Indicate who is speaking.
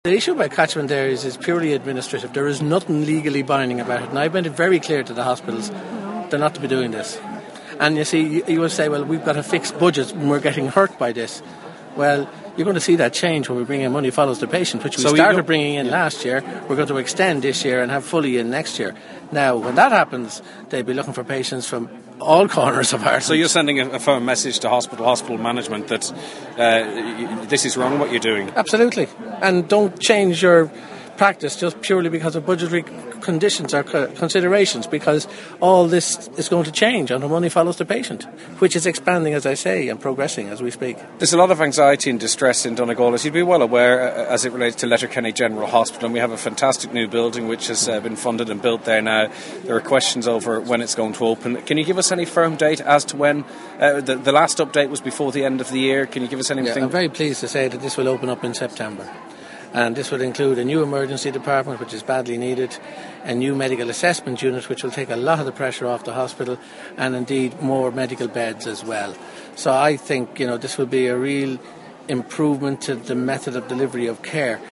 Speaker 1: The issue about catchment areas is purely administrative. There is nothing legally binding about it. And I've made it very clear to the hospitals they're not to be doing this. And you see, you will say, well, we've got a fixed budget and we're getting hurt by this. Well, you're going to see that change when we bring in money follows the patient, which we started bringing in last year. We're going to extend this year and have fully in next year. Now, when that happens, they'll be looking for patients from all corners of Ireland.
Speaker 2: So you're sending a firm message to hospital management that this is wrong what you're doing?
Speaker 1: Absolutely. And don't change your practice just purely because of budgetary conditions or considerations, because all this is going to change and the money follows the patient, which is expanding, as I say, and progressing as we speak.
Speaker 2: There's a lot of anxiety and distress in Donegal, as you'd be well aware, as it relates to Letterkenny General Hospital, and we have a fantastic new building which has been funded and built there now. There are questions over when it's going to open. Can you give us any firm date as to when? The last update was before the end of the year. Can you give us anything?
Speaker 1: Yeah, I'm very pleased to say that this will open up in September. And this will include a new emergency department, which is badly needed, a new medical assessment unit, which will take a lot of the pressure off the hospital, and indeed more medical beds as well. So I think, this will be a real improvement to the method of delivery of care.